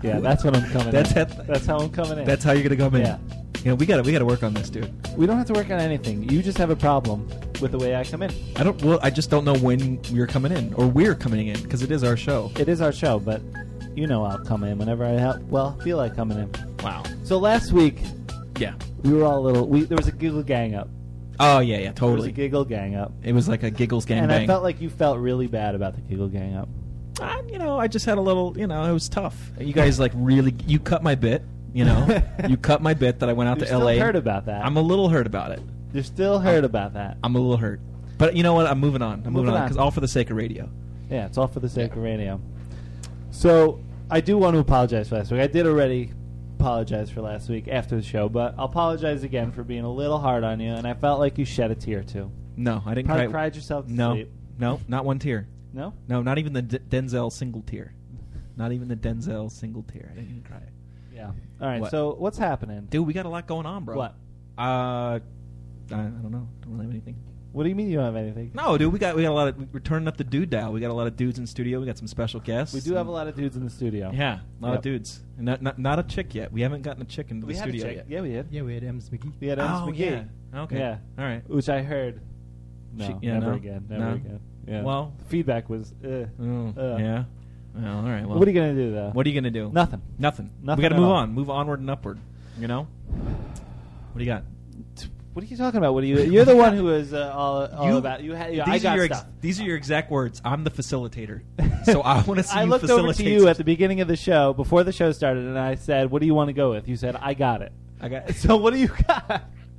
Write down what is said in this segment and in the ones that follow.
Yeah, that's what I'm coming That's in. it. That's how I'm coming in. That's how you're gonna come in. Yeah. You know, we gotta work on this, dude. We don't have to work on anything. You just have a problem with the way I come in. I just don't know when you're coming in or we're coming in because it is our show. It is our show, but you know I'll come in whenever I feel like coming in. Wow. So last week, Yeah. we were all a little. There was a giggle gang up. Oh yeah, There was totally. a giggle gang up, It was like a giggles gang and bang. I felt like you felt really bad about the giggle gang up. I just had a little. It was tough. You guys you cut my bit. You cut my bit that I went out You're to L.A. still hurt about that. I'm a little hurt about it. You're still hurt about that. I'm a little hurt. But you know what? I'm moving on. I'm moving on because all for the sake of radio. Yeah, it's all for the sake of radio. So I do want to apologize for last week. I did already apologize for last week after the show, but I'll apologize again for being a little hard on you, and I felt like you shed a tear too. No, I didn't Probably cry. cried yourself to No, sleep. no, not one tear. No? No, not even the Denzel single tear. Not even the Denzel single tear. I didn't even cry. Yeah. All right, What? so what's happening? Dude, we got a lot going on, bro. What? I don't know. Don't really have anything. What do you mean you don't have anything? No, dude, we got a lot of. We're turning up the dude dial. We got a lot of dudes in studio. We got some special guests. We do have a lot of dudes in the studio. Yeah, a lot Yep. of dudes. Not a chick yet. We haven't gotten a chick into We the had a studio chick. yet. Yeah, we did. Yeah, we had Ems McGee. We had Ems Oh McGee. yeah. Okay. Yeah. All right. Which I heard. No, Yeah, never no? again. Never No? again. Yeah. Well- the feedback was. Yeah. Well, all right. Well, What are you gonna do though? What are you gonna do? Nothing. Nothing. Nothing We got to at move all. on. Move onward and upward. You know. What do you got? What are you talking about? What are you? You're the one who is all about. You had. I got stuff. These are your exact words. I'm the facilitator, so I want to see I you looked over to facilitate you some- at the beginning of the show before the show started, and I said, "What do you want to go with?" You said, "I got it." I got. So what do you got?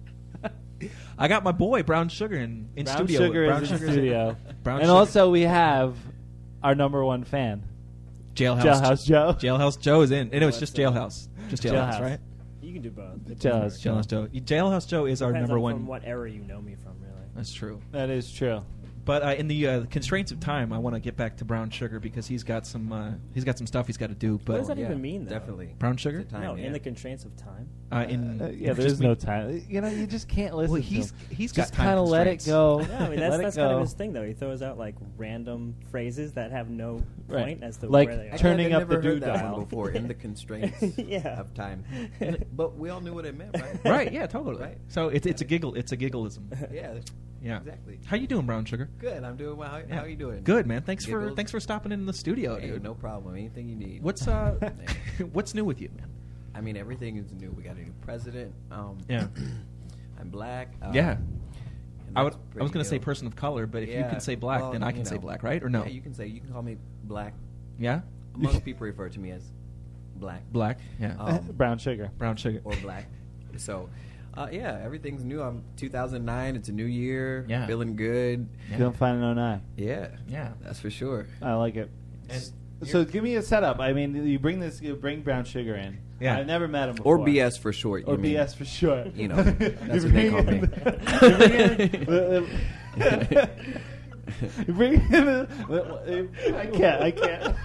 I got my boy Brown Sugar in Brown studio. Sugar Brown is in Sugar's studio, Brown and Sugar. also we have our number one fan, Jailhouse Joe. Jailhouse Joe is in. And it was just Jailhouse. Just Jailhouse, Jailhouse. right? You can do both. Jailhouse Joe. Jailhouse Joe. Jailhouse Joe is our Depends number on one. From what era you know me from, really. That's true. That is true. But in the constraints of time, I want to get back to Brown Sugar because he's got some stuff he's got to do. But What does that even mean, though? Definitely. Brown Sugar? It's a time, No, yeah. in the constraints of time. Yeah, there's no time. You know, you just can't listen. Well, to he's him. got just time kind of let it constraints. go. Yeah, I mean Let it that's kind go. of his thing, though. He throws out like random phrases that have no Right. point as to Like where they are. turning I've up the never heard that dial. one before in the constraints Yeah. of time. But we all knew what it meant, right? Right? Yeah, totally. Right. So it's a giggle. It's a giggleism. Yeah. Yeah. Exactly. How you doing, Brown Sugar? Good. I'm doing well. How are you doing? Good, man. Thanks Giggles? for stopping in the studio, Hey, dude. no problem. Anything you need. What's what's new with you, man? I mean, everything is new. We got a new president. Yeah. I'm black. Yeah. and I that's was pretty going to say dope. person of color, but if you Yeah, can say black, well, then I you can say know. black, right? Or no? Yeah, you can call me black. Yeah? Most people refer to me as black. Black. Yeah. Brown Sugar. Brown Sugar. Or black. So, yeah, everything's new. I'm 2009. It's a new year. Yeah. Feeling good. Yeah. Feeling fine in 09. Yeah. Yeah. That's for sure. I like it. And So give me a setup. I mean, you bring Brown Sugar in. Yeah. I've never met him before. Or BS for short. Or you mean. BS for short. You know, that's what they call me. You bring in I can't.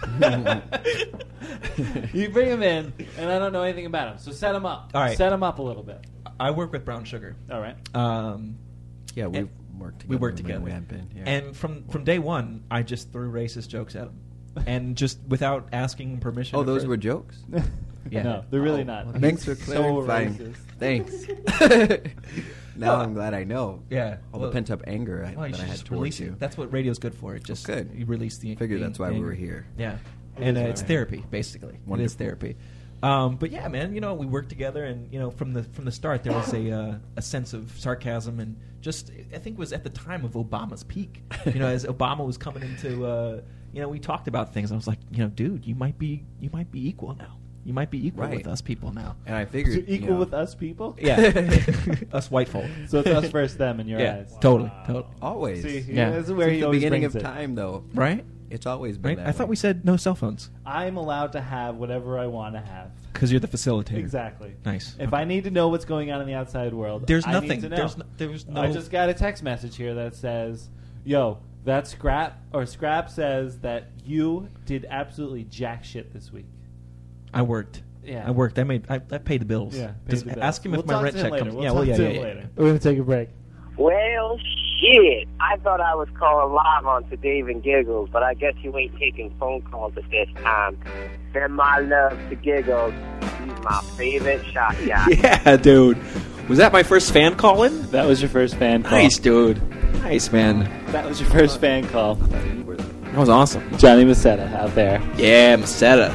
You bring him in, and I don't know anything about him. So set him up. All right. Set him up a little bit. I work with Brown Sugar. All right. Yeah, we've And worked together. we work man. together. We have been. Yeah. And from day one, I just threw racist jokes at him. And just without asking permission. Oh, at those first. were jokes? Yeah. No, they're really not. Thanks for He's clarifying. So racist. Thanks. Now I'm glad I know. Yeah. All Well, the pent up anger well, you that I should had just towards release you. it. That's what radio's good for. It just good. You release the. Figure the- that's why the we were anger. here. Yeah, It and is why it's we're therapy basically. It is Wonderful. therapy. But yeah, man, we worked together, and from the start there was a sense of sarcasm, and just I think it was at the time of Obama's peak. As Obama was coming into, we talked about things. I was like, dude, you might be equal now. You might be equal Right. with us people now. And I So figured you're equal with us people? Yeah, us white folk. So it's us versus them in your Yeah, eyes. totally. always. See, Yeah. this is where Since he the always beginning brings of it. time, though, Right? it's always been Right. that I thought way. we said no cell phones I'm allowed to have whatever I want to have. because you're the facilitator. Exactly. Nice. If I need to know what's going on in the outside world, There's I nothing. Need to know. There's no. I just got a text message here that says, "Yo, that Scrap says that you did absolutely jack shit this week." I worked. Yeah. I worked. I paid the bills. Yeah. Just paid the ask bill. him if We'll my talk rent to him check later. comes. We'll Yeah. talk Well, yeah, to yeah, him yeah. later. We're gonna take a break. Well, Shit, I thought I was calling live on to Dave and Giggles, but I guess you ain't taking phone calls at this time. Send my love to Giggles. He's my favorite shot guy. Yeah, dude. Was that my first fan call-in? That was your first fan call. Nice, dude. Nice, man. That was your first fan call. That was awesome. Johnny Macetta out there. Yeah, Macetta.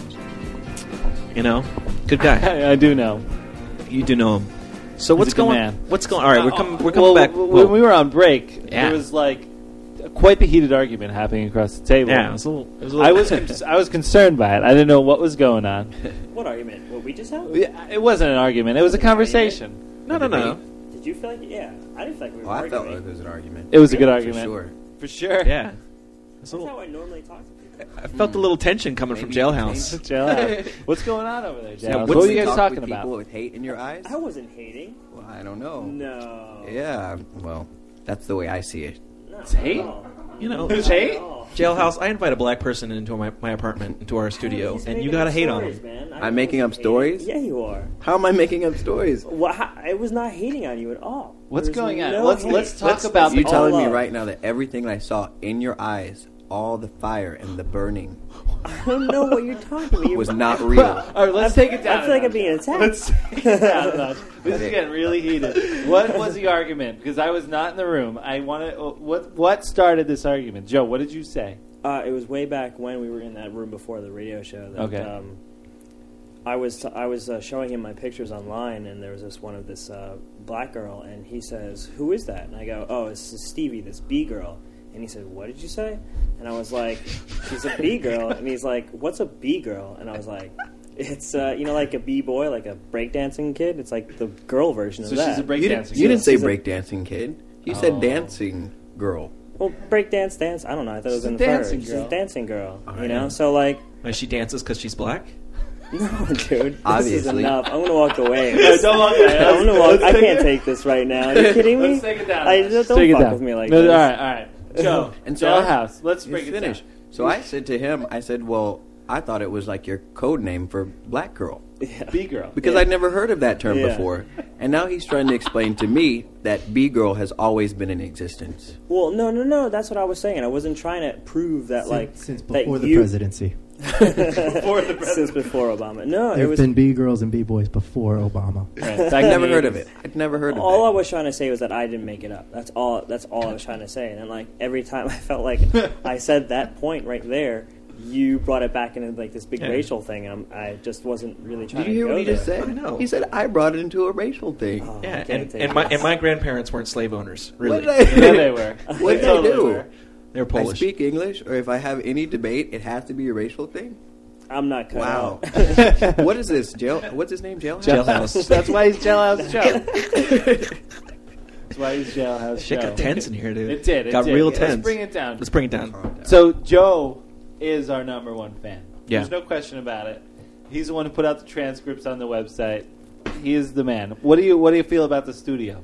You know, good guy. I do know. You do know him. So what's a good going? man. What's going? All right, we're coming Well, back. When we were on break, Yeah. there was like quite the heated argument happening across the table. Yeah, it was a little. I was concerned by it. I didn't know what was going on. What argument? What we just had? Yeah, it wasn't an argument. It was a conversation. No. Did you feel like? Yeah, I didn't feel like we were Oh, I arguing. felt like it was an argument. It was a good For argument. sure. For sure. Yeah. That's how I normally talk to people. I felt a little tension coming from Maybe Jailhouse. Jailhouse. What's going on over there, Yeah, Jailhouse? what's What were the you guys talk talking with about? People with hate in your eyes? I wasn't hating. Well, I don't know. No. Yeah, well, that's the way I see it. No, It's hate? no. You know, There's hate? No. Jailhouse. I invite a black person into my apartment, into our studio, He's and making you gotta up hate on stories, him. man. I'm making up wasn't stories? hating. Yeah, you are. How am I making up stories? Well, I was not hating on you at all. What's There was going on? no Let's hate. talk about You the telling me love. right now that everything I saw in your eyes, all the fire and the burning, I don't know what you're talking about. was not real? All right, let's take it down. I feel like a I'm being notch. attacked. Let's take it down a notch. This is getting really heated. What was the argument? Because I was not in the room. I want to. What started this argument, Joe? What did you say? It was way back when we were in that room before the radio show. That, Okay. I was showing him my pictures online, and there was this black girl, and he says, "Who is that?" And I go, "Oh, it's Stevie, this B girl." And he said, "What did you say?" And I was like, "She's a B girl." And he's like, "What's a B girl?" And I was like, "It's like a B boy, like a breakdancing kid. It's like the girl version of So that." she's a You breakdancing. didn't say She's a- breakdancing kid. You said dancing girl. Well, breakdance, dance. I don't know. I thought it was She's a in the dancing first. She's girl. a dancing girl. Oh, You know, yeah. so like. And she dances because she's black. No, dude. This is Obviously. enough. I'm gonna walk away. Don't walk away. I'm gonna walk. Let's I take can't it- take this right now. Are you kidding me? Let's take it down. Don't Let's take it fuck down. with me like No, this. All right. Joe, And so Jailhouse. Let's You break it finish. down. So I said to him, I said, well, I thought it was like your code name for black girl. Yeah. B girl. Because Yeah. I'd never heard of that term Yeah. before. And now he's trying to explain to me that B girl has always been in existence. Well, no. That's what I was saying. I wasn't trying to prove that, Since that before the you- presidency. Since before Obama. No, There it have was. been B girls and B boys before Obama. Right. I'd never heard of it. I'd never heard of All I it. was trying to say was that I didn't make it up. That's all I was trying to say. And then, like, every time I felt like I said that point right there, you brought it back into like this big Yeah. racial thing, and I just wasn't really trying Did you hear to go what he there. just said? I know. He said, I brought it into a racial thing. Oh, Yeah, I can't take and this. my grandparents weren't slave owners. Really, What did Yeah, they were. What did Totally they do? were. they're I Polish. speak English, or if I have any debate, it has to be a racial thing? I'm not cut Wow. out. What is this? What's his name? Jailhouse? Jailhouse. That's why he's Jailhouse Joe. That's why he's Jailhouse Shit Joe. got tense in here, dude. It did. It got did. real Let's tense. bring it down. Let's bring it down. So Joe is our number one fan. Yeah. There's no question about it. He's the one who put out the transcripts on the website. He is the man. What do you feel about the studio?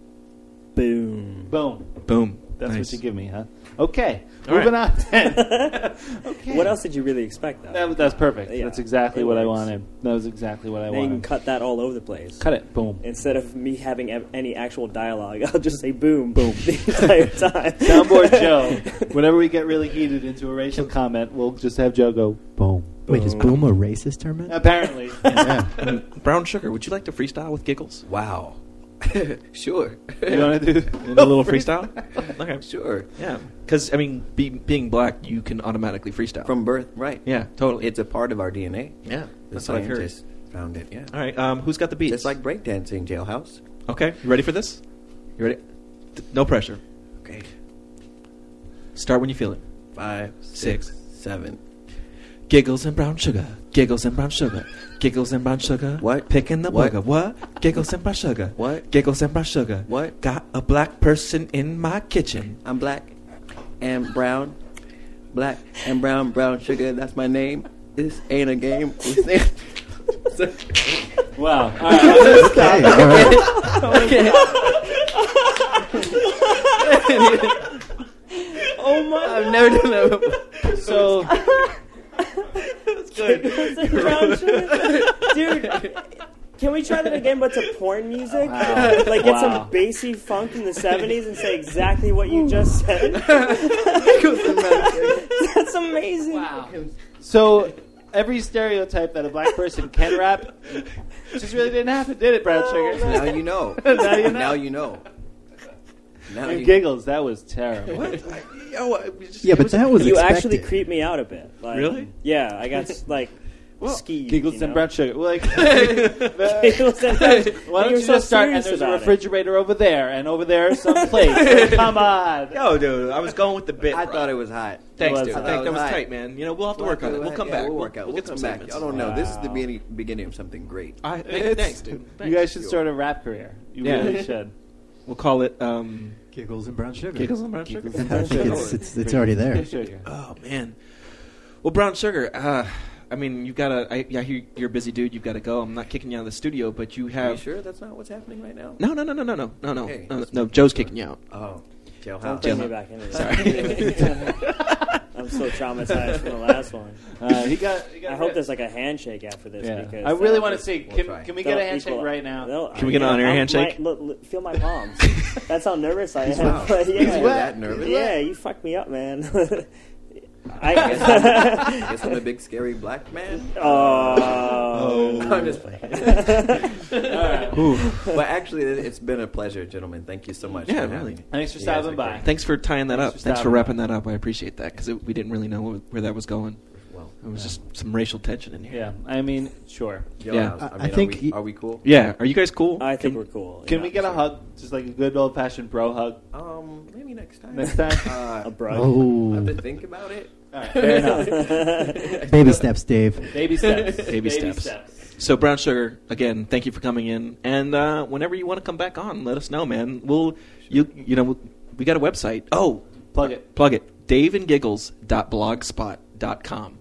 Boom. Boom. Boom. That's Nice. what you give me, huh? Okay. All Moving right. on then. Okay. What else did you really expect, though? That's perfect. Yeah, That's exactly it what I works. wanted. That was exactly what I Then you can wanted. cut that all over the place. Cut it. Boom. Instead of me having any actual dialogue, I'll just say boom, boom the entire time. Soundboard Joe. Whenever we get really heated into a racial comment, we'll just have Joe go boom. Wait, is boom a racist term? Apparently. Brown Sugar, would you like to freestyle with giggles? Wow. Sure. You want to do A little freestyle? Okay. Sure. Yeah. Because, I mean, being black, you can automatically freestyle. From birth, right. Yeah, totally. It's a part of our DNA. yeah, The that's what I've heard. scientists found it, yeah. All right, who's got the beats? Just like breakdancing, Jailhouse. Okay, you ready for this? You ready? No pressure. Okay. Start when you feel it. 5, 6, 6, 7. Giggles and brown sugar. Giggles and brown sugar. Giggles and brown sugar. What? Picking the What? booger. What? Giggles and brown sugar. What? Giggles and brown sugar. What? Got a black person in my kitchen. I'm black and brown. Black and brown, brown sugar, that's my name. This ain't a game. Wow. All right. Okay, all right. Oh my! I've never done that before. So, Brown sugar. Dude, Can we try that again, but to porn music? Wow. Like get Wow. some bassy funk in the 70s and say exactly what you just said. That's amazing. Wow. So every stereotype that a black person can rap just really didn't happen, did it, Brown Sugar? Now you know. Now you know. Now you know. Now And you Giggles, that was terrible. Yeah, but that was You expected. actually creeped me out a bit. Like, Really? Yeah, I got ski. Giggles and Brown Sugar. Well, like, Giggles and Brown Sugar. why don't You're you so just start? And serious there's a about it. refrigerator over there, and over there is some plates. Come on. Yo, dude, I was going with the bit. I bro. thought it was hot. Thanks, It dude. was Thanks. That was hot. tight, man. You know, we'll have to work on it. We'll come back. We'll work out. We'll We'll get some come back. segments. Y'all don't know. This is the Wow. beginning of something great. Thanks, dude. You guys should start a rap career. You Yeah. really should. We'll call it Giggles and brown sugar. Giggles and Brown Sugar. Giggles and I think it's already there. Sugar. Oh man. Well, Brown Sugar. I mean, you've got to. I hear you're a busy dude. You've got to go. I'm not kicking you out of the studio, but you Are you have. sure that's not what's happening right now? No. Okay. No. Joe's kicking you out. Oh, Don't jailhouse. bring me back into this. Sorry. I'm so traumatized from the last one. He got I hope there's like a handshake after this. Yeah. Because I really that'll want to just- see. We'll Can, try. can we get a that'll handshake equal- right now? that'll- Can we get an on-air handshake? Look, feel my palms. That's how nervous I am. Wow. Yeah. You're that nervous? Yeah, you fucked me up, man. I guess I'm a big scary black man. Oh. I'm just playing. But actually, it's been a pleasure, gentlemen. Thank you so much. Yeah, for having really. me. Thanks for You guys stopping are by. great. Thanks for tying that up. Thanks for Thanks for stopping wrapping that up. I appreciate that because we didn't really know where that was going. Well, It was just some racial tension in here. Yeah, I mean, sure. Yeah. Jailhouse. I think are we cool? Yeah. Are you guys cool? I think we're cool. Can yeah. we get a hug? Just like a good old fashioned bro hug Maybe next time. next time? a I bro? have Oh, to think about it. All right, fair enough. baby steps, Dave. Baby steps. Baby steps. So Brown Sugar, again, thank you for coming in. And whenever you want to come back on, let us know, man. We got a website. Oh, Plug it. plug it. daveandgiggles.blogspot.com.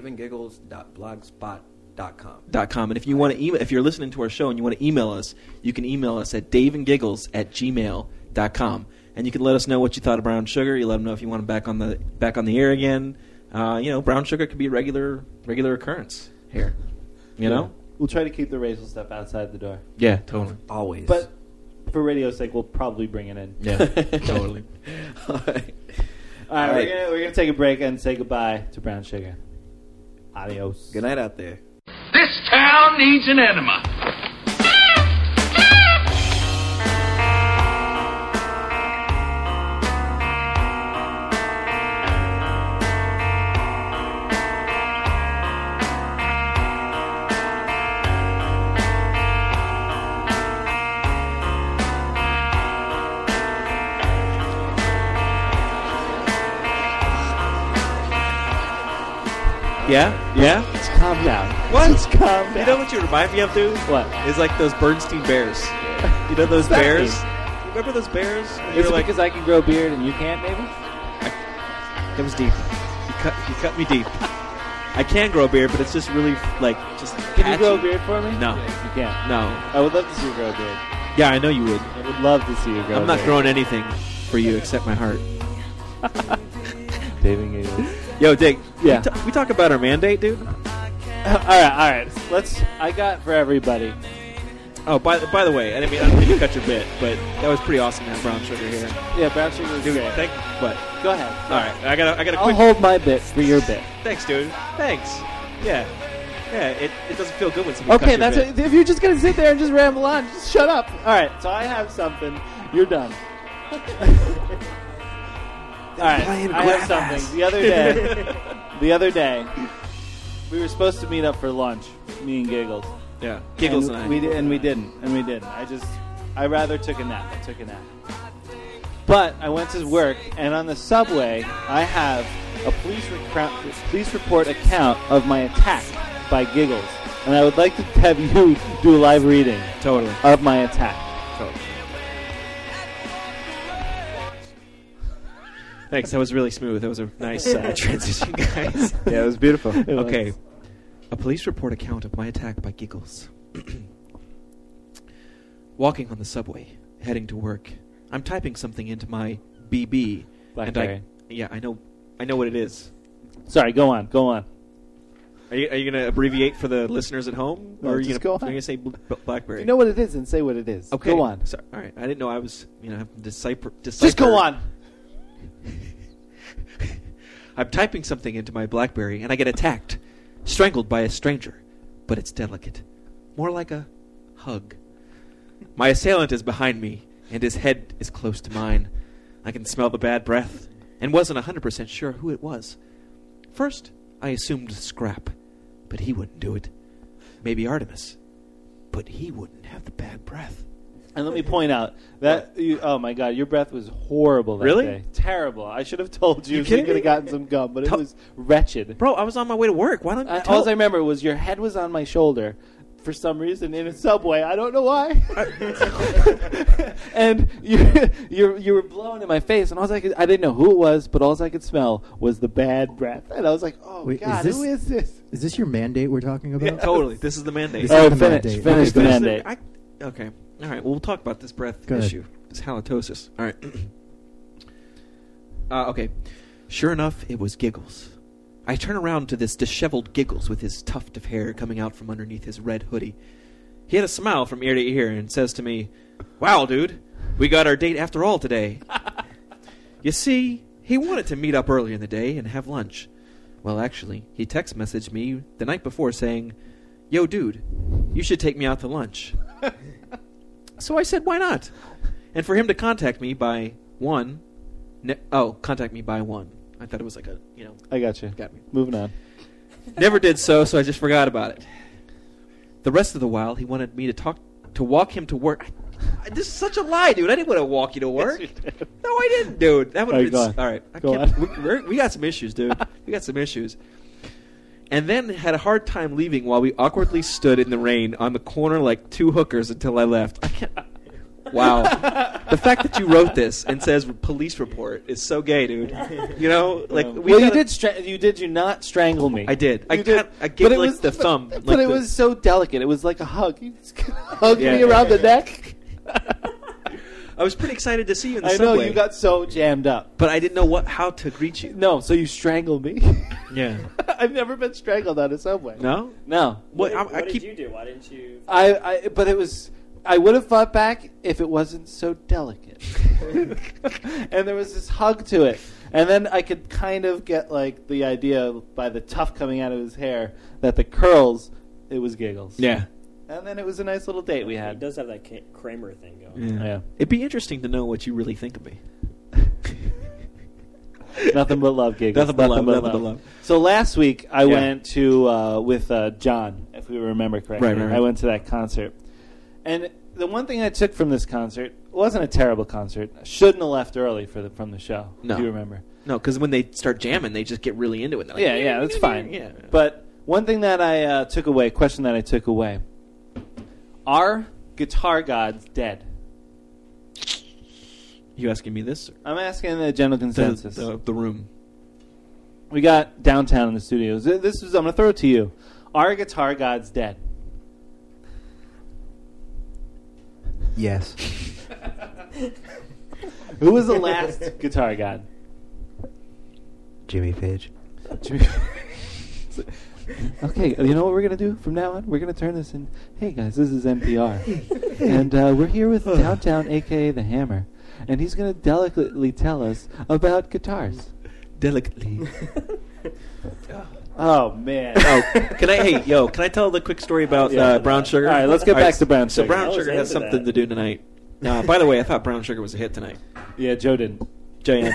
daveandgiggles.blogspot.com. And if you want to email, if you're listening to our show and you want to email us, you can email us at daveandgiggles@gmail.com. And you can let us know what you thought of Brown Sugar. You let them know if you want him back on the air again. Brown Sugar could be a regular occurrence here. You know? We'll try to keep the racial stuff outside the door. Yeah, totally. Always. But for radio's sake, we'll probably bring it in. Yeah, totally. All right. All right, All right. we're gonna take a break and say goodbye to Brown Sugar. Adios. Good night out there. This town needs an enema. Yeah? Let's calm down. What? Let's calm down. You know what you remind me of, dude? What? It's like those Bernstein Bears. You know those That bears? mean? Remember those bears? Is You're it like, because I can grow a beard and you can't, maybe? that was deep. You cut me deep. I can grow a beard, but it's just really just. Can you grow a patchy. beard for me? No. You can't. No. I would love to see you grow a beard. Yeah, I know you would. I would love to see you grow I'm a not beard. growing anything for you except my heart. David Giggles. Yo, Dick. Yeah. We talk about our mandate, dude. All right. I got for everybody. Oh, by the way, I didn't mean to cut your bit, but that was pretty awesome to have Brown Sugar here. Yeah, Brown Sugar is Dude, great. what? Go ahead. All right, I got a I'll quick. hold my bit for your bit. Thanks, dude. Thanks. Yeah. It doesn't feel good when somebody Okay, cuts your that's bit. if you're just gonna sit there and just ramble on, just shut up. All right, so I have something. You're done. All right, I have something. The other day, we were supposed to meet up for lunch, me and Giggles. Yeah, Giggles and I. We didn't. I rather took a nap. But I went to work, and on the subway, I have a police report account of my attack by Giggles, and I would like to have you do a live reading Totally. of my attack. Thanks. That was really smooth. That was a nice transition, guys. Yeah, it was beautiful. Okay. A police report account of my attack by Giggles. Walking on the subway, heading to work. I'm typing something into my BB. Blackberry. I know what it is. Sorry, go on. Are you going to abbreviate for the listeners at home? No, or are you just go on. going to say BlackBerry? You know what it is and say what it is. Okay. Go on. Sorry. All right. I didn't know I was, having to decipher. Just go on. I'm typing something into my BlackBerry, and I get attacked, strangled by a stranger. But it's delicate. More like a hug. My assailant is behind me, and his head is close to mine. I can smell the bad breath, and wasn't 100% sure who it was. First, I assumed Scrap, but he wouldn't do it. Maybe Artemis, but he wouldn't have the bad breath. And let me point out that oh my God, your breath was horrible that Really? day. Terrible. I should have told you. You So kidding could me? have gotten some gum, but it was wretched. Bro, I was on my way to work. Why don't you tell? All I remember was your head was on my shoulder for some reason in a subway. I don't know why. And you were blowing in my face, and I didn't know who it was, but all I could smell was the bad breath. And I was like, oh, Wait, God, who is this? Is this your mandate we're talking about? Totally. This is the mandate. This All is right, the finish mandate. the mandate. Okay. All right. Well, we'll talk about this breath Go ahead. issue. This halitosis. All right. Okay. Sure enough, it was Giggles. I turn around to this disheveled Giggles with his tuft of hair coming out from underneath his red hoodie. He had a smile from ear to ear and says to me, "Wow, dude, we got our date after all today." You see, he wanted to meet up earlier in the day and have lunch. Well, actually, he text messaged me the night before saying, "Yo, dude, you should take me out to lunch." So I said, why not? And for him to contact me by one. Contact me by one. I thought it was like a, I got you. got me. Moving on. Never did so I just forgot about it. The rest of the while, he wanted me to walk him to work. This is such a lie, dude. I didn't want to walk you to work. Yes, you did. No, I didn't, dude. That would have All right, been... go on. All right. Go on. We got some issues, dude. We got some issues. And then had a hard time leaving while we awkwardly stood in the rain on the corner like two hookers until I left. I can't... Wow. The fact that you wrote this and says police report is so gay, dude. You did not strangle me. I did. I You did. gave But it like was the thumb. But like it the- was so delicate. It was like a hug. You just hugged Yeah. me around the neck. I was pretty excited to see you in the I know subway. you got so jammed up. But I didn't know how to greet you. No, so you strangled me. Yeah. I've never been strangled on a subway. No? No. What I did keep... you do? Why didn't you? But it was. I would have fought back if it wasn't so delicate. And there was this hug to it. And then I could kind of get like the idea by the tuft coming out of his hair that the curls, it was Giggles. Yeah. And then it was a nice little date we He had. does have that Kramer thing going. Yeah. Yeah. It'd be interesting to know what you really think of me. Nothing but love, Giggles. Nothing but love. So last week I Yeah. went to with John, if we remember correctly. Right. I went to that concert, and the one thing I took from this concert wasn't a terrible concert. I shouldn't have left early from the show. No. Do you remember? No, because when they start jamming, they just get really into it. They're like, Yeah, that's fine. Yeah. But one thing that I took away, question that I took away: are guitar gods dead? You asking me this? I'm asking the general consensus. The room. We got downtown in the studios. I'm going to throw it to you. Are guitar gods dead? Yes. Who was the last guitar god? Jimmy Page. Okay, you know what we're going to do from now on? We're going to turn this in. Hey, guys, this is NPR. And we're here with Downtown, a.k.a. The Hammer. And he's going to delicately tell us about guitars. Delicately. Oh, man. Can I tell the quick story about Brown Sugar? All right, let's get back to Brown So Sugar. Brown I was Sugar has into something that. to do tonight. By the way, I thought Brown Sugar was a hit tonight. Yeah, Joe didn't. Giant.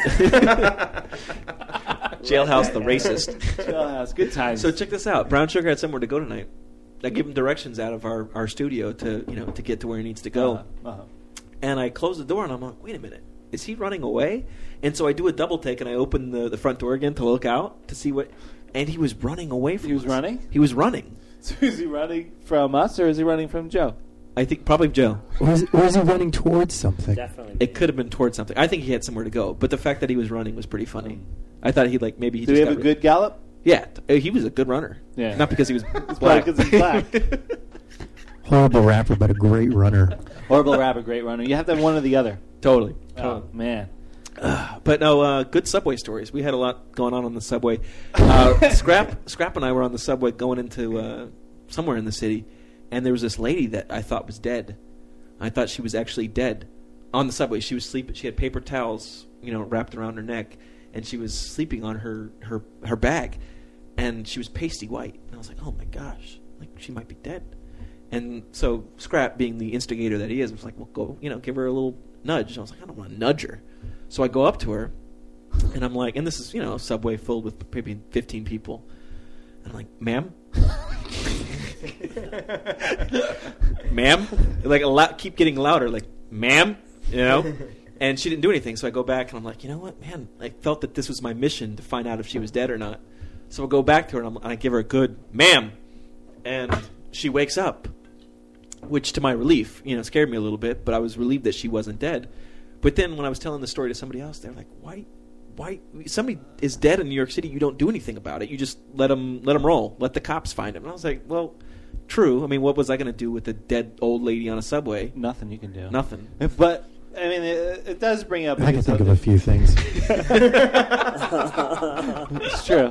Jailhouse the racist. Jailhouse, good times. So check this out. Brown Sugar had somewhere to go tonight. I gave him directions out of our studio to get to where he needs to go. Uh-huh. And I closed the door and I'm like, wait a minute, is he running away? And so I do a double take and I open the front door again to look out to see what. And he was running away from us. He was running? He was running. So is he running from us or is he running from Joe? I think probably Joe. Or is he running towards something? Definitely. It could have been towards something. I think he had somewhere to go, but the fact that he was running was pretty funny. I thought he maybe he Did just he have got a good gallop? Yeah, he was a good runner. Yeah. Not because he was Probably black. because he's black. Horrible rapper, but a great runner. Horrible rapper, great runner. You have to have one or the other. Totally. Oh, man. But no, good subway stories. We had a lot going on the subway. Scrap and I were on the subway going into somewhere in the city, and there was this lady that I thought was dead. I thought she was actually dead on the subway. She was sleeping. She had paper towels, wrapped around her neck, and she was sleeping on her bag, and she was pasty white. And I was like, oh my gosh, like she might be dead. And so Scrap, being the instigator that he is, was like, well, go, give her a little nudge. And I was like, I don't want to nudge her. So I go up to her, and I'm like, and this is, a subway filled with maybe 15 people. And I'm like, ma'am? Ma'am? Like, keep getting louder, like, ma'am? And she didn't do anything. So I go back, and I'm like, you know what, man? I felt that this was my mission to find out if she was dead or not. So I go back to her, and I give her a good, ma'am. And she wakes up, which to my relief, scared me a little bit, but I was relieved that she wasn't dead. But then when I was telling the story to somebody else, they're like, why somebody is dead in New York City, you don't do anything about it. You just let them roll. Let the cops find him. And I was like, well, true. I mean, what was I going to do with a dead old lady on a subway? Nothing you can do. Nothing. But, I mean, it does bring up... I can think of a few things. It's true.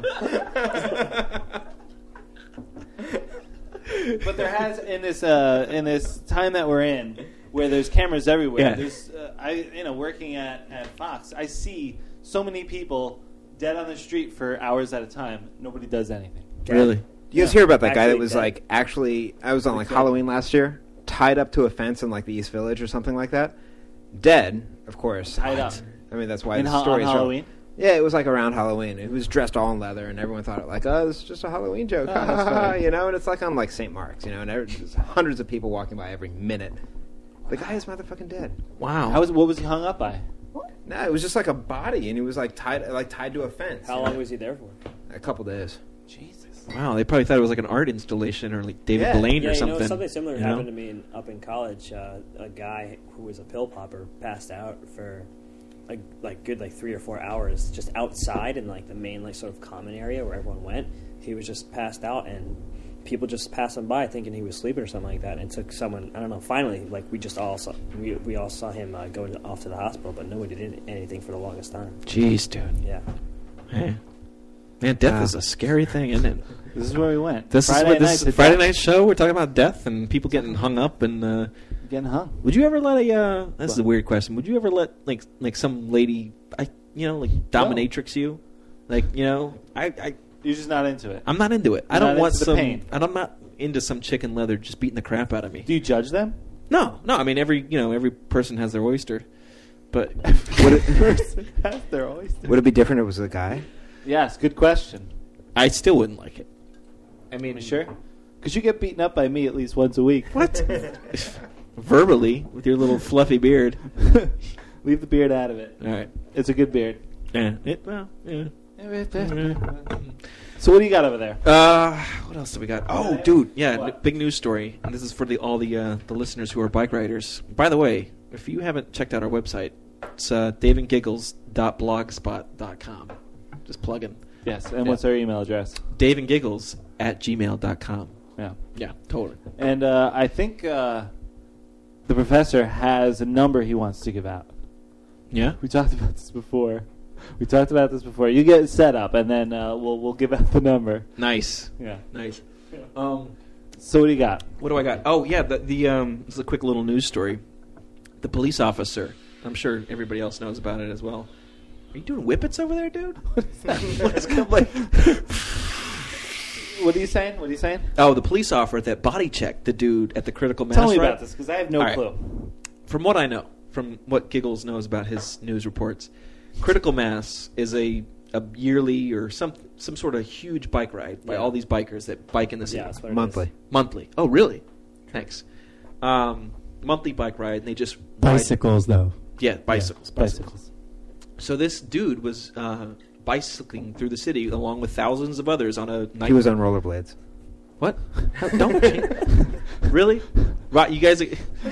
But there has, in this time that we're in, where there's cameras everywhere, there's working at Fox, I see so many people dead on the street for hours at a time. Nobody does anything. Really? You guys hear about that guy that Actually was dead. I was on Halloween last year, tied up to a fence in the East Village or something like that. Dead, of course. Tied up. I mean, that's why In the story is on Halloween? relevant. Yeah, it was around Halloween. It was dressed all in leather, and everyone thought this is just a Halloween joke, Oh, that's funny. and it's on St. Mark's, and there's hundreds of people walking by every minute. The guy is motherfucking dead. Wow. What was he hung up by? No, it was just a body, and he was tied to a fence. How long was he there for? A couple days. Jesus. Wow, they probably thought it was like an art installation or like David Blaine Yeah, or something. something similar happened to me up in college. A guy who was a pill popper passed out for good 3 or 4 hours just outside in the main sort of common area where everyone went. He was just passed out, and people just passed him by thinking he was sleeping or something like that. And it took someone, I don't know. Finally, we just all saw we all saw him going off to the hospital, but nobody did anything for the longest time. Jeez, dude. Yeah. Man, death is a scary thing, isn't it? This is where we went. This is Friday night show. We're talking about death and people getting hung up and getting hung. Would you ever let a? This is a weird question. Would you ever let like some lady, dominatrix you? You're just not into it. I'm not into it. You're I don't not want into the some. pain. And I'm not into some chicken leather just beating the crap out of me. Do you judge them? No. I mean, every person has their oyster, but Would it, They're always doing. would it be different if it was a guy? Yes, good question. I still wouldn't like it. I mean, sure. Because you get beaten up by me at least once a week. What? Verbally, with your little fluffy beard. Leave the beard out of it. All right. It's a good beard. Yeah. So what do you got over there? What else do we got? Oh, dude, yeah, big news story, and this is for all the listeners who are bike riders. By the way, if you haven't checked out our website, it's daveandgiggles.blogspot.com. Just plugging. Yes, and what's our email address? daveandgiggles@gmail.com. Yeah, totally. And I think the professor has a number he wants to give out. Yeah? We talked about this before. You get set up, and then we'll give out the number. Nice. Yeah. Nice. So what do you got? What do I got? Oh, yeah, this is a quick little news story. The police officer, I'm sure everybody else knows about it as well. Are you doing whippets over there, dude? What are you saying? Oh, the police officer that body checked the dude at the critical mass Tell me ride. about this, because I have no clue. From what I know, from what Giggles knows about his news reports, critical mass is a yearly or some sort of huge bike ride by all these bikers that bike in the city. Yeah, that's what it Monthly. is. Monthly. Oh, really? Thanks. Monthly bike ride, and they just Bicycles, though. Yeah, bicycles. Bicycles. So this dude was bicycling through the city along with thousands of others on a night. He was on rollerblades. What? Don't change. Really? Right, you guys.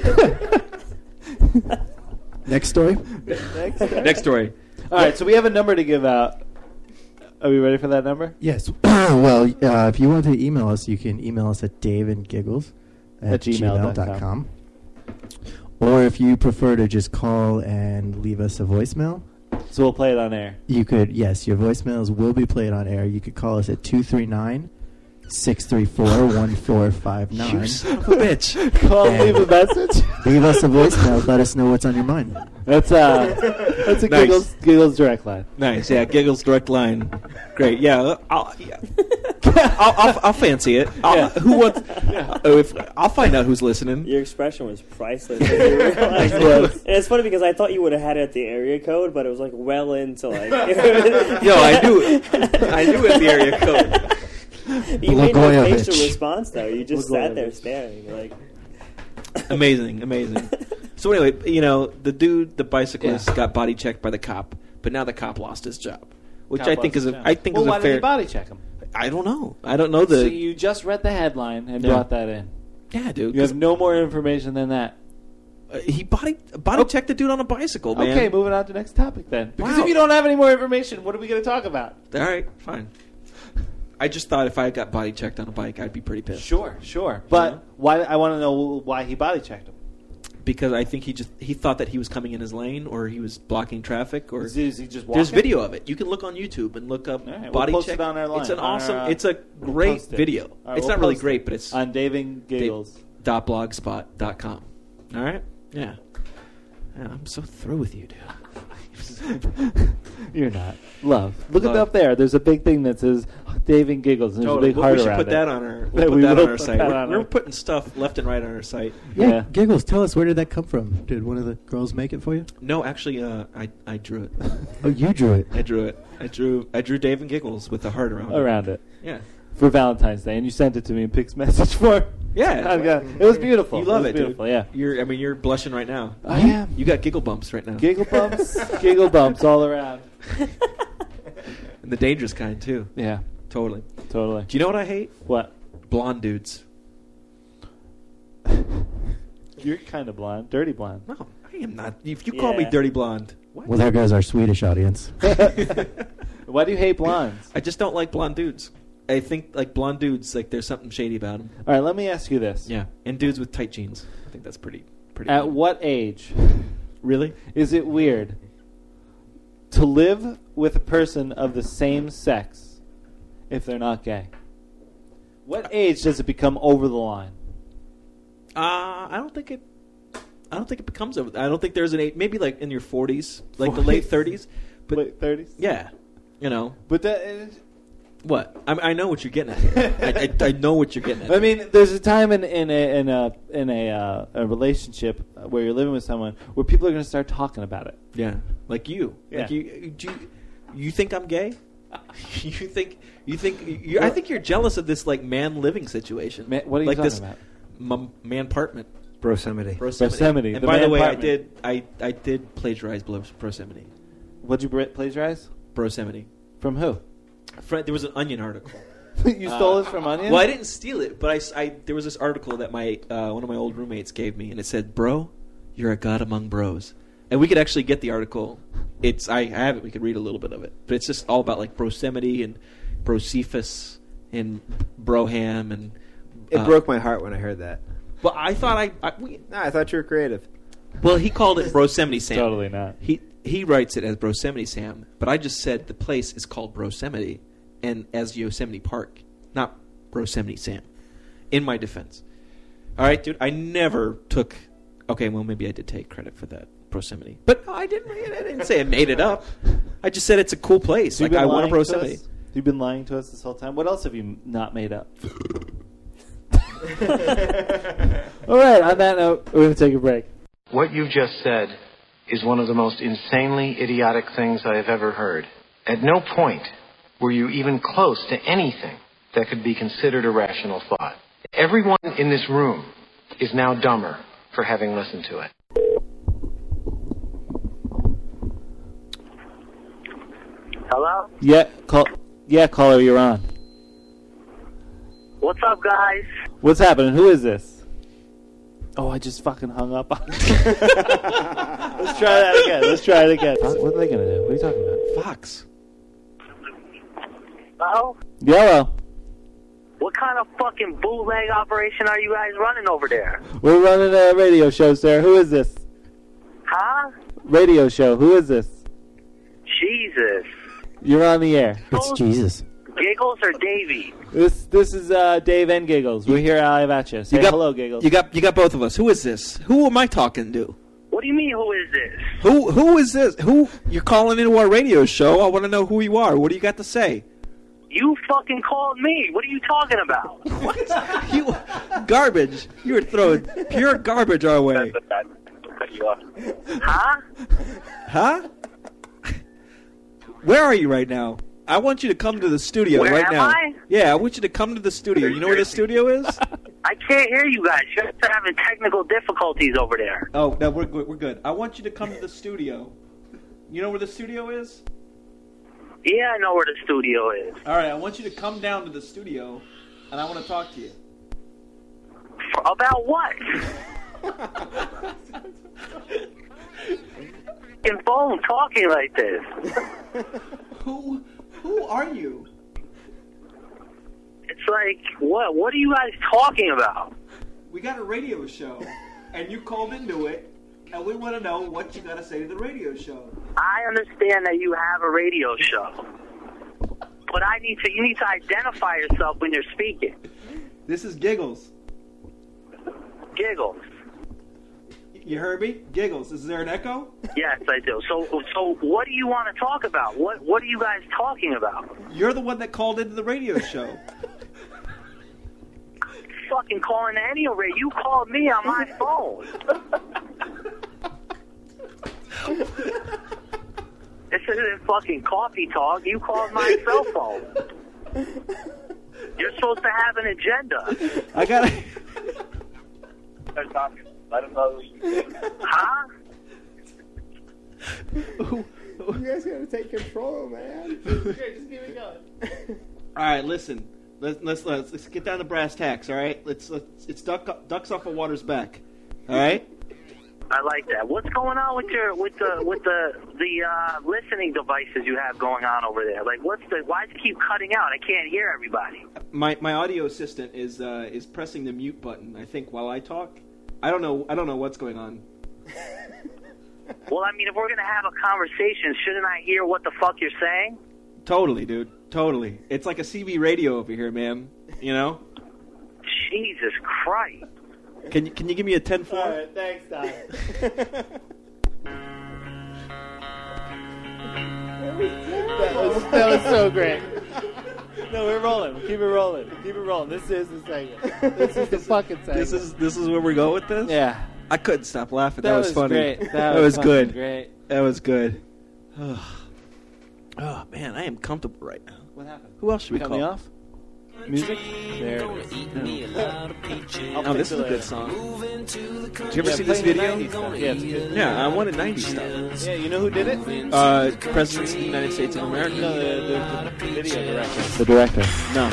Next story. Next story. All right, so we have a number to give out. Are we ready for that number? Yes. Well, if you want to email us, you can email us at daveandgiggles@gmail.com. Or if you prefer to just call and leave us a voicemail, So we'll play it on air. You could, yes, your voicemails will be played on air. You could call us at 239-634-1459. You son of a bitch. Call, leave a message. Leave us a voicemail. Let us know what's on your mind. That's a Nice. Giggles direct line. Nice, yeah. Giggles direct line. Great, yeah. I'll fancy it. Who wants? I'll find out who's listening. Your expression was priceless. And it's funny because I thought you would have had it at the area code, but it was like well into like. Yo, I knew it. I knew it. The area code. You made no facial response though. You just sat there staring like. Amazing. So anyway, the bicyclist got body checked by the cop, but now the cop lost his job, which I think is a why fair. did he body check him? I don't know the. So you just read the headline and brought that in. Yeah, dude. You have no more information than that. He body checked the dude on a bicycle, man. Okay, moving on to the next topic then. Because if you don't have any more information, what are we going to talk about? All right, fine. I just thought if I got body checked on a bike, I'd be pretty pissed. Sure. But why? I want to know why he body checked him. Because I think he thought that he was coming in his lane, or he was blocking traffic, or is he just walking? There's video of it. You can look on YouTube and look up body body post check. It on our line. It's an awesome. It's a great video. Right, it's not really great, but it's on DaveandGiggles.blogspot.com. All right. Yeah. I'm so through with you, dude. You're not. Love. Look at up there. There's a big thing that says Dave and Giggles. And there's a big heart around it. We should put that on our. We'll put that on our site. We're putting stuff left and right on our site. Yeah. Giggles, tell us, where did that come from? Did one of the girls make it for you? No, actually, I drew it. Oh, you drew it. I drew it. I drew Dave and Giggles with a heart around it. Yeah. For Valentine's Day, and you sent it to me in Pix message for. Yeah, it was beautiful. You love it, beautiful, dude. Yeah. You're blushing right now. I am. You got giggle bumps right now. Giggle bumps all around. And the dangerous kind too. Yeah, totally. Do you know what I hate? What? Blonde dudes. You're kind of blonde, dirty blonde. No, I am not. If you call me dirty blonde, what? Well, there goes our Swedish audience. Why do you hate blondes? I just don't like blonde dudes. I think like blonde dudes, like there's something shady about them. All right, let me ask you this. Yeah, and dudes with tight jeans. I think that's pretty. At good. what age, really, is it weird to live with a person of the same sex if they're not gay? What age does it become over the line? I don't think it becomes over. I don't think there's an age. Maybe like in your 40s, like the late 30s. But late 30s. Yeah, But that. What? I know what you're getting at here. I know what you're getting at. I mean, there's a time in a relationship where you're living with someone where people are going to start talking about it. Yeah, like you. Yeah. Like you think I'm gay? you think I think you're jealous of this like man living situation. What are you like talking this about? Brosemity. Brosemity. And by the way, I did plagiarize Brosemity. What'd you plagiarize? Brosemity. From who? There was an Onion article. You stole it from Onion? Well, I didn't steal it, but there was this article that my one of my old roommates gave me, and it said, "Bro, you're a god among bros." And we could actually get the article. I have it. We could read a little bit of it, but it's just all about like Brosemity and Brocephus and Broham, and it broke my heart when I heard that. But I thought I thought you were creative. Well, he called it Brosemity Sam. Totally not. He writes it as Brosemity Sam, but I just said the place is called Brosemity and as Yosemite Park, not Brosemity Sam. In my defense. All right, dude, I never took... Okay, well, maybe I did take credit for that, Brosemity. But no, I didn't say I made it up. I just said it's a cool place. Like, I want a Brosemity. You've been lying to us this whole time. What else have you not made up? All right, on that note, we're going to take a break. What you just said is one of the most insanely idiotic things I have ever heard. At no point were you even close to anything that could be considered a rational thought. Everyone in this room is now dumber for having listened to it. Hello? Yeah, caller, you're on. What's up, guys? What's happening? Who is this? Oh, I just fucking hung up. Let's try that again. What are they going to do? What are you talking about? Fox. Hello? Yellow. What kind of fucking bootleg operation are you guys running over there? We're running a radio show, sir. Who is this? Huh? Radio show. Who is this? Jesus. You're on the air. It's Jesus. Giggles or Davey? This is Dave and Giggles. We're here live at you. Say hello, Giggles. You got both of us. Who is this? Who am I talking to? What do you mean, who is this? Who is this? Who you're calling into our radio show? I want to know who you are. What do you got to say? You fucking called me. What are you talking about? What? You garbage. You were throwing pure garbage our way. Huh? Huh? Where are you right now? I want you to come to the studio Where right am now. I? Yeah, I want you to come to the studio. You know where the studio is? I can't hear you guys. You're having technical difficulties over there. Oh, no, we're good. We're good. I want you to come to the studio. You know where the studio is? Yeah, I know where the studio is. All right, I want you to come down to the studio, and I want to talk to you. About what? In phone talking like this. Who are you? It's like, what? What are you guys talking about? We got a radio show, and you called into it, and we want to know what you got to say to the radio show. I understand that you have a radio show, but you need to identify yourself when you're speaking. This is Giggles. Giggles. You heard me? Giggles. Is there an echo? Yes, I do. So what do you want to talk about? What are you guys talking about? You're the one that called into the radio show. Fucking calling any radio. You called me on my phone. This isn't fucking coffee talk. You called my cell phone. You're supposed to have an agenda. I got it. They're talking. Let them know who you think. Huh? You guys gotta take control, man. Just keep it going. All right, listen. Let's get down to brass tacks. All right, it's ducks off of water's back. All right. I like that. What's going on with the listening devices you have going on over there? Like, why does it keep cutting out? I can't hear everybody. My audio assistant is pressing the mute button, I think, while I talk. I don't know what's going on. Well, I mean, if we're gonna have a conversation, shouldn't I hear what the fuck you're saying? Totally, dude. Totally. It's like a CB radio over here, man. You know? Jesus Christ. Can you give me a 10-4? All right, thanks, Doc. that was so great. No, we're rolling. Keep it rolling. Keep it rolling. This is the segment. This is the fucking segment. This is where we go with this? Yeah. I couldn't stop laughing. That was funny. Great. That was good. Great. That was good. Oh man, I am comfortable right now. What happened? Who else should we Cut call? Me off? Music? There it is. Oh, this is a good song. Did you ever see this video? Yeah, it's good. Yeah, I wanted 90s stuff. Yeah, you know who did it? Presidents of the United States of America. No, the video director. The director. No.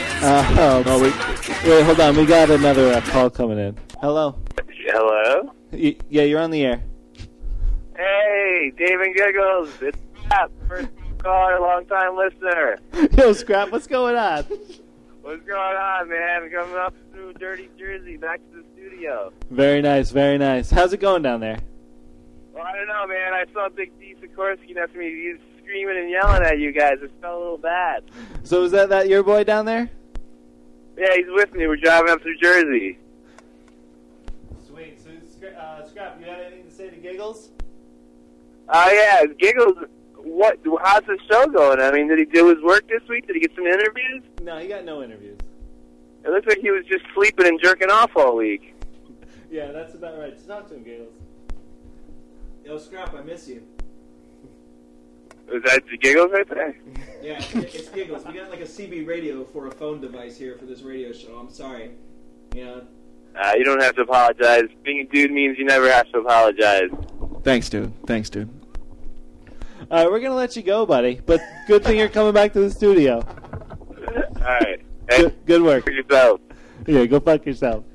Wait, hold on. We got another call coming in. Hello. Hello? Yeah, you're on the air. Hey, Dave and Giggles. It's Scrap, first caller, long-time listener. Yo, Scrap, what's going on? What's going on, man? Coming up through dirty Jersey, back to the studio. Very nice, very nice. How's it going down there? Well, I don't know, man. I saw Big D Sikorsky next to me. He's screaming and yelling at you guys. It felt a little bad. So is that your boy down there? Yeah, he's with me. We're driving up through Jersey. Sweet. So, Scrap, you have anything to say to Giggles? Oh, yeah. Giggles, how's the show going? I mean, did he do his work this week? Did he get some interviews? No, he got no interviews. It looks like he was just sleeping and jerking off all week. Yeah, that's about right. Just talk to him, Giggles. Yo, Scrap, I miss you. Is that the Giggles right there? Yeah, it's Giggles. We got like a CB radio for a phone device here for this radio show. I'm sorry. You know. You don't have to apologize. Being a dude means you never have to apologize. Thanks, dude. Thanks, dude. All right, we're gonna let you go, buddy. But good thing you're coming back to the studio. All right. Hey, good work. For yourself. Yeah, go fuck yourself.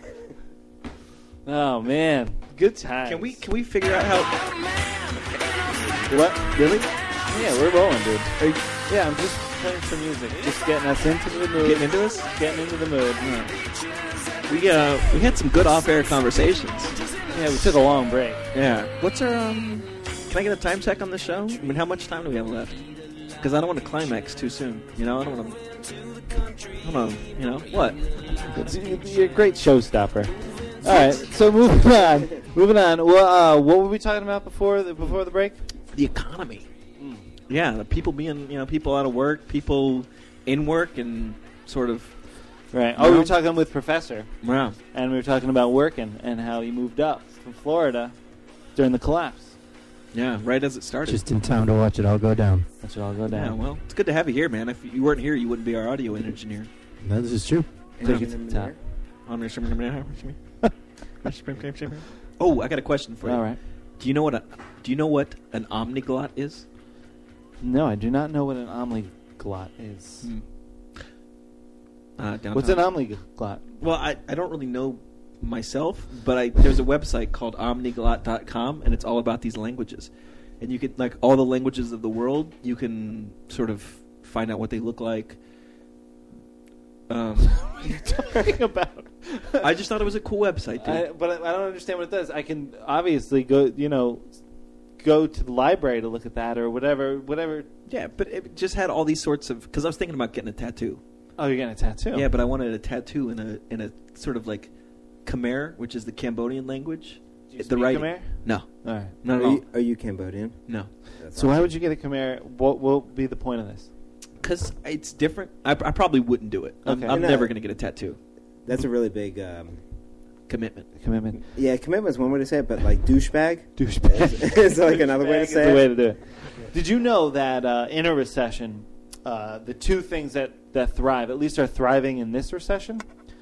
Oh man, good times. Can we figure out how? What? Really? Yeah, we're rolling, dude. Yeah, I'm just playing some music, just getting us into the mood. Getting into us? Getting into the mood. Yeah. We had some good off-air conversations. Yeah, we took a long break. Yeah. What's our? Can Can I get a time check on the show? I mean, how much time do we have left? Because I don't want to climax too soon. You know, I don't want to. Hold on. You know what? You're a great showstopper. All right, so moving on. Well, what were we talking about before the break? The economy. Yeah, the people being, people out of work, people in work, and sort of. Right. Oh, we were talking with Professor. Wow. And we were talking about working and how he moved up from Florida during the collapse. Yeah, right as it started. Just in time to watch it all go down. Watch it all go down. Yeah, well, it's good to have you here, man. If you weren't here, you wouldn't be our audio engineer. No, this is true. Take it to the top. Oh, I got a question for you. All right. Do you know what an omniglot is? No, I do not know what an omniglot is. What's an omniglot? Well, I don't really know myself, but there's a website called omniglot.com, and it's all about these languages. And you can, like, all the languages of the world, you can sort of find out what they look like. What are you talking about? I just thought it was a cool website, dude. But I don't understand what it does. I can obviously go to the library to look at that or whatever. Yeah, but it just had all these sorts of... Because I was thinking about getting a tattoo. Oh, you're getting a tattoo? Yeah, but I wanted a tattoo in a sort of like Khmer, which is the Cambodian language. Do you speak Khmer? No. All right. Not at all. Are you Cambodian? No. So why would you get a Khmer? What will be the point of this? Because it's different. I probably wouldn't do it. Okay. I'm never going to get a tattoo. That's a really big... Commitment. Yeah, commitment is one way to say it, but like douchebag? Douchebag. Is like another way to say it? The way to do it. Did you know that in a recession, the two things that thrive, at least are thriving in this recession,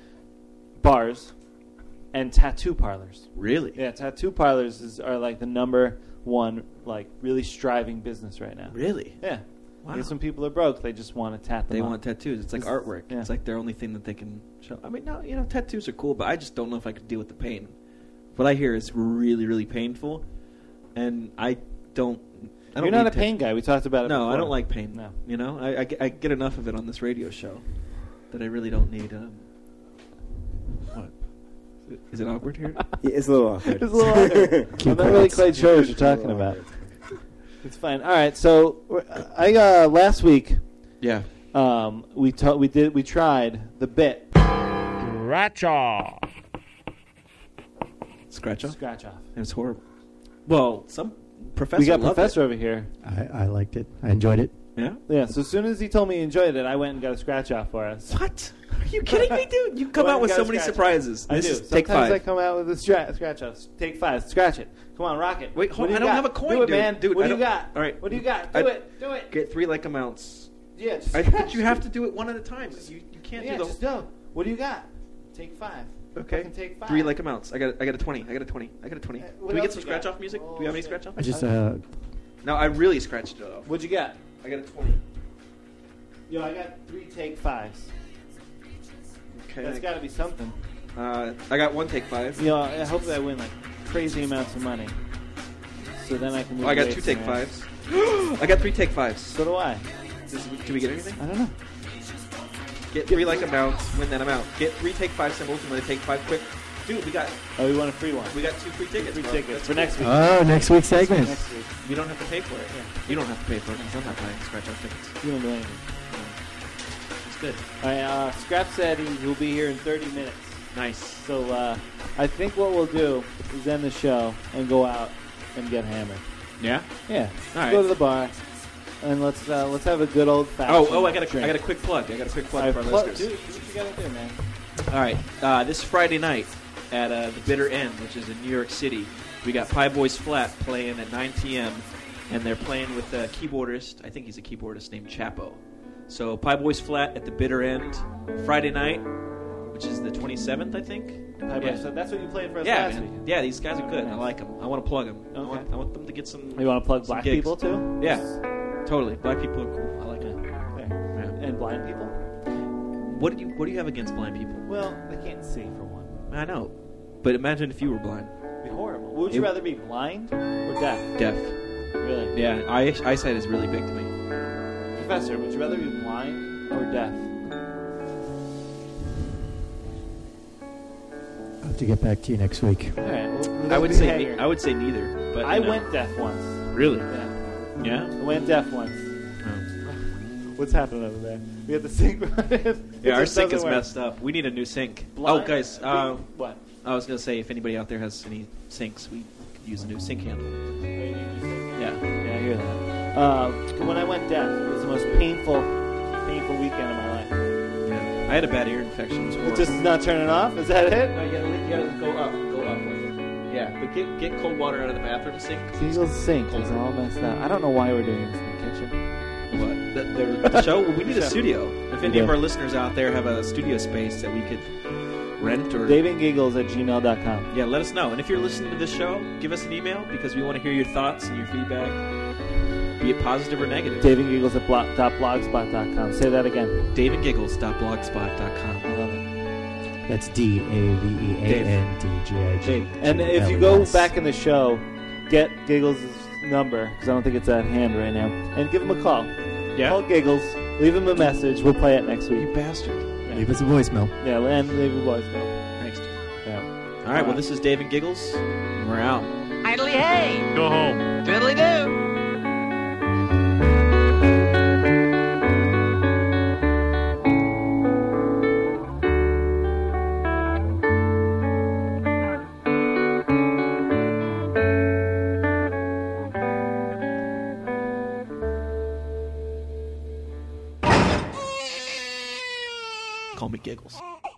bars and tattoo parlors. Really? Yeah, tattoo parlors are like the number one, like, really striving business right now. Really? Yeah. Wow. Because when people are broke, they just want to tat them They up. want tattoos. It's like artwork. Yeah. It's like their only thing that they can show. I mean, no, tattoos are cool, but I just don't know if I could deal with the pain. What I hear is really, really painful, and I don't. You're not a pain guy. We talked about it No, before. I don't like pain. No. I get enough of it on this radio show that I really don't need. What? Is it awkward here? Yeah, it's a little awkward. It's a little awkward. I'm not really quite sure what you're talking about. It's fine. All right. So last week, yeah, we tried the bit Scratch off. Scratch off. Scratch off. It was horrible. Well, some professor. We got loved Professor it. over here. I liked it. I enjoyed it. Yeah. Yeah. So as soon as he told me he enjoyed it, I went and got a scratch off for us. What? Are you kidding me, dude? You come Go out with ahead so and many got a surprises. I This do. is take Sometimes 5. I come out with a scratch off. Take 5. Scratch it. Come on, rock it. Wait, hold What on. do I you don't got? have a coin, Do it, dude. man. Dude, what I do you don't- got? All right. What do you got? Do it. Get 3 like amounts. Yeah. Just But you have to do it one at a time. You can't Yeah. do the. Just go. What do you got? Take 5. Okay. Fucking take 5. 3 like amounts. I got a 20. I got a 20. what Can we else get some you got? scratch off music? Do we have any scratch off? I just No, I really scratched it off. What'd you got? I got a 20. Yo, I got 3 take 5s. Okay. That's got to be something. I got 1 take 5. You know, I hope that I win like crazy amounts of money. So then I can. Move I got away 2 from take there. 5s. I got 3 take 5s. So do I. Do we get anything? I don't know. Get 3 like amounts, win that amount. Get 3 take 5 symbols, and when they take 5 quick. Dude, we got. Oh, we want a free one. We got 2 free tickets. Free bro. tickets That's for cool. next week. Oh, next week's segment. Next week. You don't have to pay for it. Yeah. You don't have to pay for it because I'm not buying scratch off tickets. You don't do anything. It's good. All right. Scrap said he will be here in 30 minutes. Nice. So I think what we'll do is end the show and go out and get hammered. Yeah. Yeah. All right. Go to the bar and let's have a good old fashioned. Oh! I got a quick plug. I got a quick plug for our listeners. Dude, do what you gotta do, man. All right. This Friday night at the Bitter End, which is in New York City, we got Pie Boys Flat playing at 9 p.m. and they're playing with a keyboardist. I think he's a keyboardist named Chapo. So Pie Boys Flat at the Bitter End Friday night, which is the 27th, I think. So that's what you played for us Yeah, last man. weekend. Yeah, these guys are good. I like them. I want to plug them. Okay. I want them to get some. You want to plug some black gigs. people too? Yeah, totally. Black people are cool. I like it. Fair. And blind people? What do you have against blind people? Well, they can't see for one. I know, but imagine if you were blind. It'd be horrible. Would you rather be blind or deaf? Deaf. Really? Yeah, eyesight is really big to me. Professor, would you rather be blind or deaf? I'll have to get back to you next week. All right. Well, I would say neither. But I went deaf once. Really? Yeah. Yeah? I went deaf once. What's happening over there? We have the sink running. Yeah, our sink is messed up. We need a new sink. Blind- Oh, guys. What? I was going to say, if anybody out there has any sinks, we could use a new sink handle. Yeah. Yeah, I hear that. When I went deaf, it was the most painful weekend of my life. Yeah. I had a bad ear infection. It was It horrible. just not turning off? Is that it? No, you gotta go up with it. Yeah, but get cold water out of the bathroom sink. Diesel's sink is all messed up. I don't know why we're doing this in the kitchen. What? The show? Well, we need a Show. studio. If any of our listeners out there have a studio space that we could rent or... DaveandGiggles@gmail.com. Yeah, let us know. And if you're listening to this show, give us an email because we want to hear your thoughts and your feedback, be it positive or negative. DaveandGiggles@blogspot.com. Say that again. DaveandGiggles.blogspot.com. I love it. That's DAVEANDGIG. And if you go back in the show, get Giggles' number, because I don't think it's at hand right now, and give him a call. Yeah? Call Giggles, leave him a message, we'll play it next week. You bastard. Yeah. Leave us a voicemail. Yeah, and leave a voicemail. Thanks. Yeah. All right, well, this is Dave and Giggles, and we're out. Idly hey! Go home. Fiddly do! Call me Giggles.